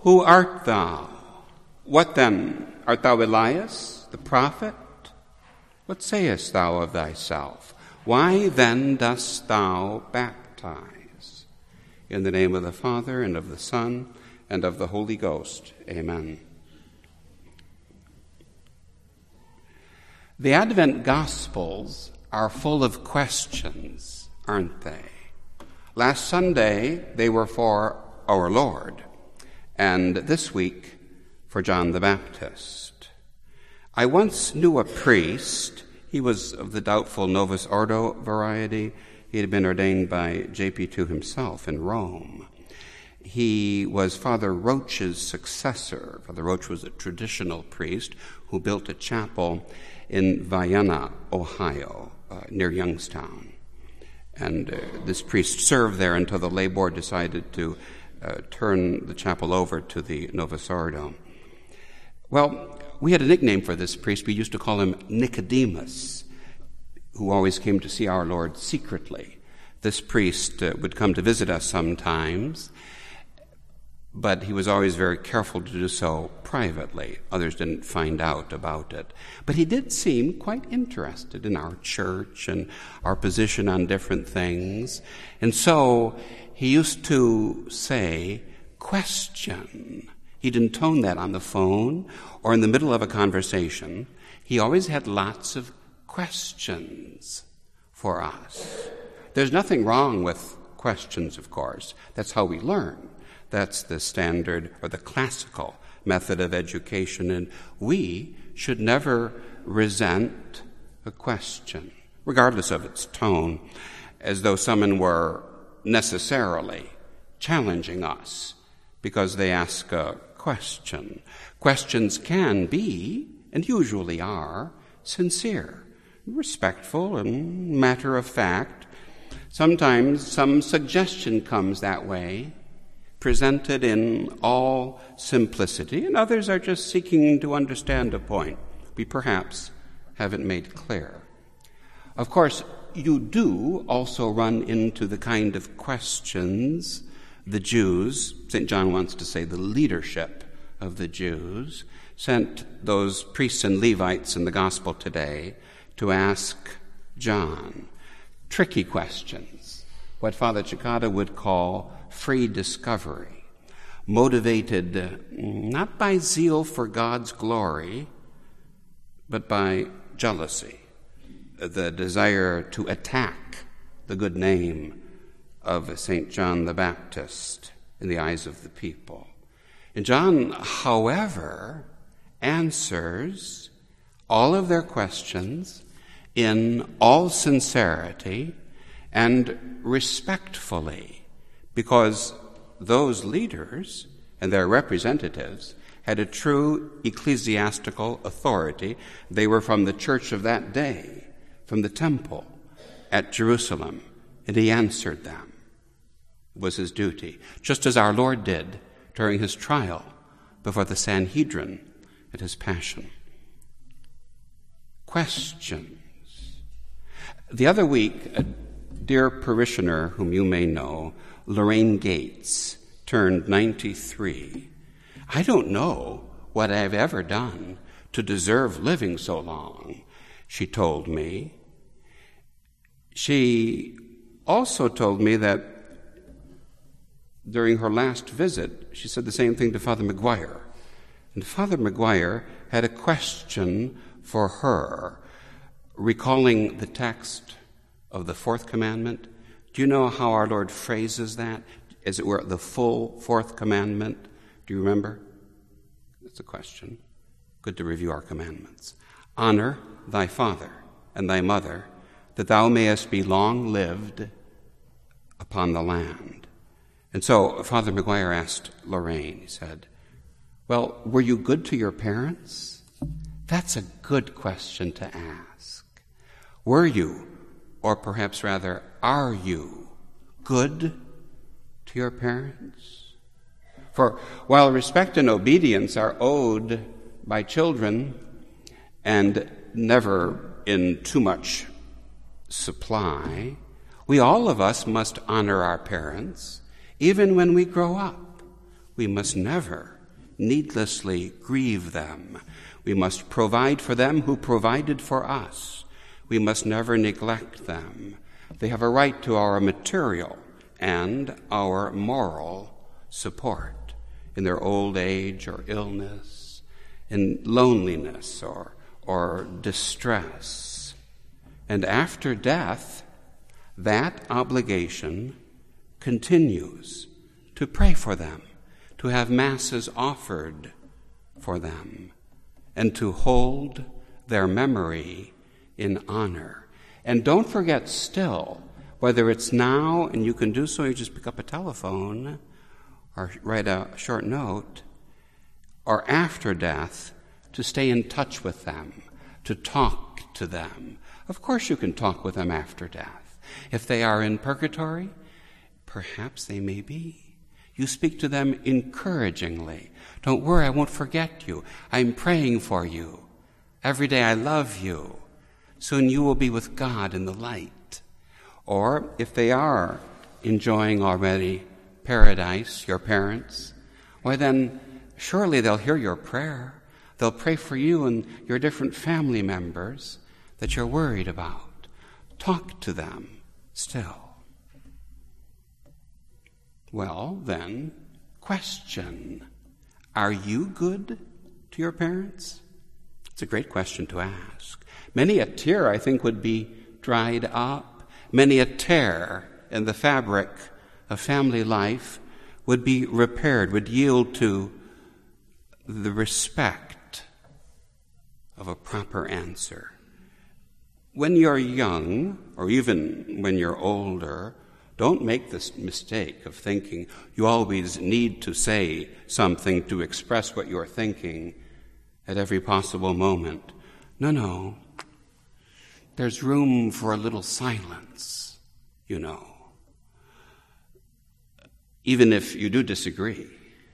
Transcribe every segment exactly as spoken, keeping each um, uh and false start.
Who art thou? What then? Art thou Elias, the prophet? What sayest thou of thyself? Why then dost thou baptize? In the name of the Father, and of the Son, and of the Holy Ghost. Amen. The Advent Gospels are full of questions, aren't they? Last Sunday, they were for our Lord, and this week, for John the Baptist. I once knew a priest. He was of the doubtful Novus Ordo variety. He had been ordained by J P two himself in Rome. He was Father Roach's successor. Father Roach was a traditional priest who built a chapel in Vienna, Ohio, uh, near Youngstown. And uh, this priest served there until the lay board decided to uh, turn the chapel over to the Novus Ordo. Well, we had a nickname for this priest. We used to call him Nicodemus, who always came to see our Lord secretly. This priest uh, would come to visit us sometimes, but he was always very careful to do so privately. Others didn't find out about it. But he did seem quite interested in our church and our position on different things. And so he used to say, question. He didn't tone that on the phone or in the middle of a conversation. He always had lots of questions for us. There's nothing wrong with questions, of course. That's how we learn. That's the standard or the classical method of education, and we should never resent a question, regardless of its tone, as though someone were necessarily challenging us because they ask a question. Questions can be, and usually are, sincere, respectful, and matter of fact. Sometimes some suggestion comes that way, presented in all simplicity, and others are just seeking to understand a point we perhaps haven't made clear. Of course, you do also run into the kind of questions the Jews, Saint John wants to say the leadership of the Jews, sent those priests and Levites in the gospel today to ask John. Tricky questions, what Father Cicada would call free discovery, motivated not by zeal for God's glory, but by jealousy, the desire to attack the good name of Saint John the Baptist in the eyes of the people. And John, however, answers all of their questions in all sincerity and respectfully, because those leaders and their representatives had a true ecclesiastical authority. They were from the church of that day, from the temple at Jerusalem, and he answered them. It was his duty, just as our Lord did during his trial before the Sanhedrin at his passion. Questions. The other week, a dear parishioner whom you may know, Lorraine Gates, turned ninety-three. I don't know what I've ever done to deserve living so long, she told me. She also told me that during her last visit, she said the same thing to Father McGuire. And Father McGuire had a question for her, recalling the text of the fourth commandment. Do you know how our Lord phrases that? As it were, the full fourth commandment. Do you remember? That's a question. Good to review our commandments. Honor thy father and thy mother, that thou mayest be long lived upon the land. And so Father McGuire asked Lorraine, he said, well, were you good to your parents? That's a good question to ask. Were you, or perhaps rather, are you good to your parents? For while respect and obedience are owed by children, and never in too much supply, we all of us must honor our parents, even when we grow up. We must never needlessly grieve them. We must provide for them who provided for us. We must never neglect them. They have a right to our material and our moral support in their old age or illness, in loneliness or, or distress. And after death, that obligation continues to pray for them, to have masses offered for them, and to hold their memory in honor. And don't forget still, whether it's now, and you can do so, you just pick up a telephone or write a short note, or after death, to stay in touch with them, to talk to them. Of course you can talk with them after death. If they are in purgatory, perhaps they may be. You speak to them encouragingly. Don't worry, I won't forget you. I'm praying for you. Every day I love you. Soon you will be with God in the light. Or if they are enjoying already paradise, your parents, why then surely they'll hear your prayer. They'll pray for you and your different family members that you're worried about. Talk to them still. Well, then, question. Are you good to your parents? It's a great question to ask. Many a tear, I think, would be dried up. Many a tear in the fabric of family life would be repaired, would yield to the respect of a proper answer. When you're young, or even when you're older, don't make this mistake of thinking you always need to say something to express what you're thinking at every possible moment. No, no. There's room for a little silence, you know. Even if you do disagree.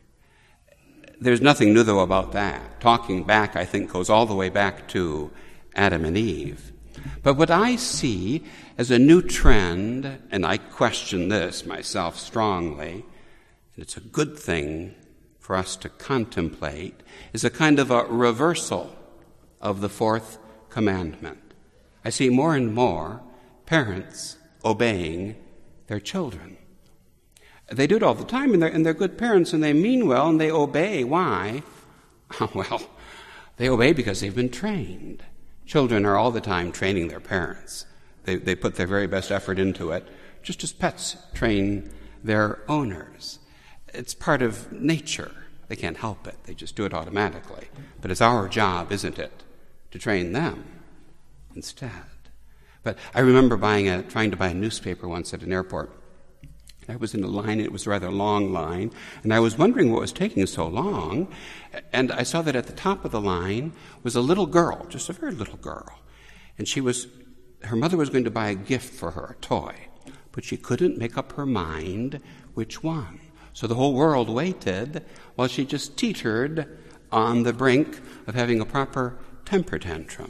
There's nothing new, though, about that. Talking back, I think, goes all the way back to Adam and Eve. But what I see as a new trend, and I question this myself strongly, and it's a good thing for us to contemplate, is a kind of a reversal of the fourth commandment. I see more and more parents obeying their children. They do it all the time, and they're, and they're good parents, and they mean well, and they obey. Why? Well, they obey because they've been trained. Children are all the time training their parents. They, they put their very best effort into it, just as pets train their owners. It's part of nature. They can't help it. They just do it automatically. But it's our job, isn't it, to train them instead. But I remember buying a, trying to buy a newspaper once at an airport. I was in a line, it was a rather long line, and I was wondering what was taking so long, and I saw that at the top of the line was a little girl, just a very little girl, and she was, her mother was going to buy a gift for her, a toy, but she couldn't make up her mind which one. So the whole world waited while she just teetered on the brink of having a proper temper tantrum.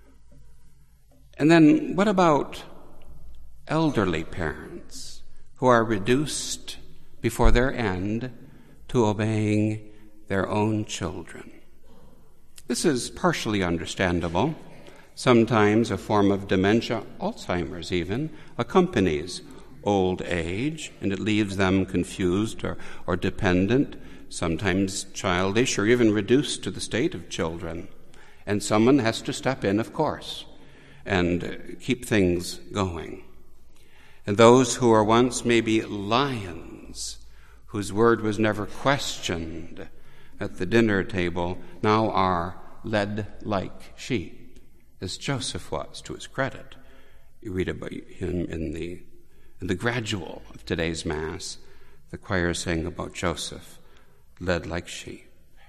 And then what about elderly parents who are reduced before their end to obeying their own children? This is partially understandable. Sometimes a form of dementia, Alzheimer's even, accompanies old age, and it leaves them confused or, or dependent, sometimes childish, or even reduced to the state of children. And someone has to step in, of course, and keep things going. And those who were once maybe lions, whose word was never questioned at the dinner table, now are led like sheep, as Joseph was, to his credit. You read about him in the, in the gradual of today's Mass, the choir saying about Joseph, led like sheep.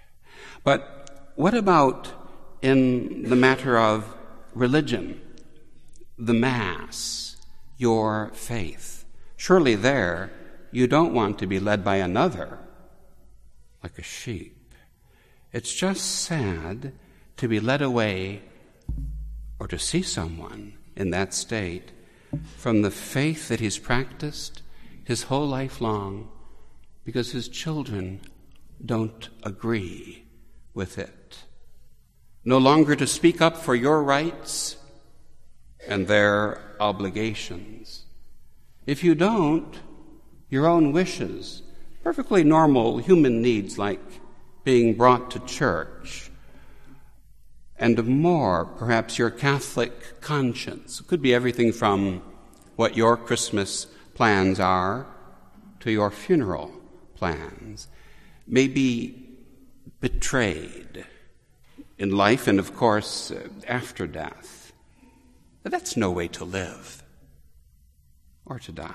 But what about in the matter of religion, the Mass, your faith? Surely there you don't want to be led by another like a sheep. It's just sad to be led away or to see someone in that state from the faith that he's practiced his whole life long because his children don't agree with it. No longer to speak up for your rights and their obligations. If you don't, your own wishes, perfectly normal human needs like being brought to church, and more, perhaps your Catholic conscience. It could be everything from what your Christmas plans are to your funeral plans, may be betrayed in life and, of course, after death. But that's no way to live or to die.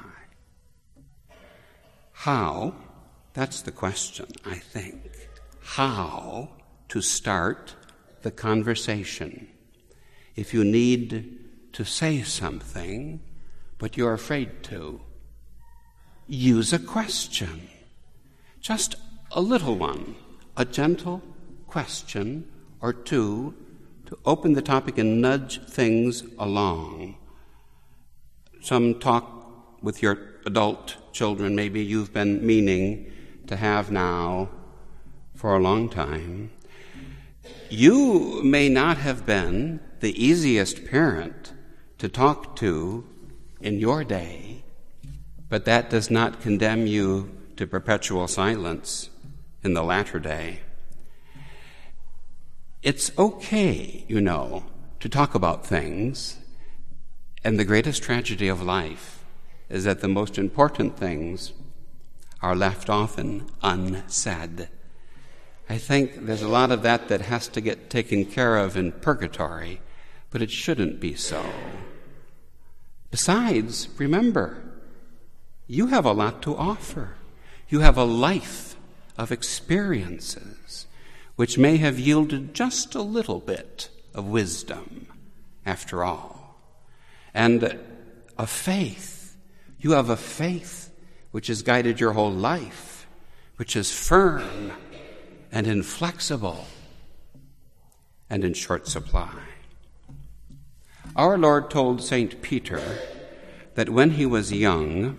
How? That's the question, I think. How to start the conversation. If you need to say something, but you're afraid to, use a question. Just a little one, a gentle question or two to open the topic and nudge things along. Some talk with your adult children maybe you've been meaning to have now for a long time. You may not have been the easiest parent to talk to in your day, but that does not condemn you to perpetual silence in the latter day. It's okay, you know, to talk about things, and the greatest tragedy of life is that the most important things are left often unsaid. I think there's a lot of that that has to get taken care of in purgatory, but it shouldn't be so. Besides, remember, you have a lot to offer. You have a life of experiences which may have yielded just a little bit of wisdom, after all. And a faith. You have a faith which has guided your whole life, which is firm and inflexible and in short supply. Our Lord told Saint Peter that when he was young,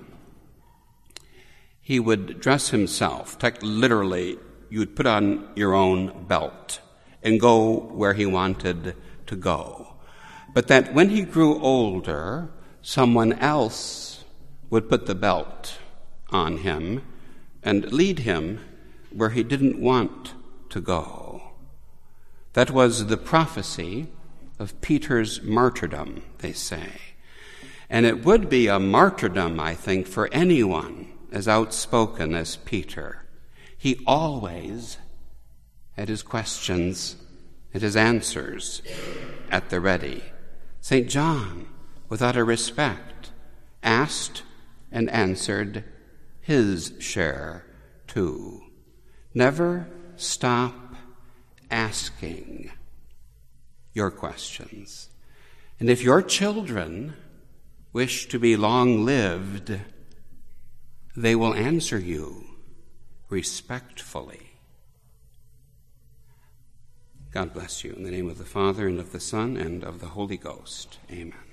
he would dress himself, literally, you would put on your own belt and go where he wanted to go. But that when he grew older, someone else would put the belt on him and lead him where he didn't want to go. That was the prophecy of Peter's martyrdom, they say. And it would be a martyrdom, I think, for anyone as outspoken as Peter. He always had his questions and his answers at the ready. Saint John, without a respect, asked and answered his share too. Never stop asking your questions. And if your children wish to be long-lived, they will answer you respectfully. God bless you. In the name of the Father, and of the Son, and of the Holy Ghost. Amen.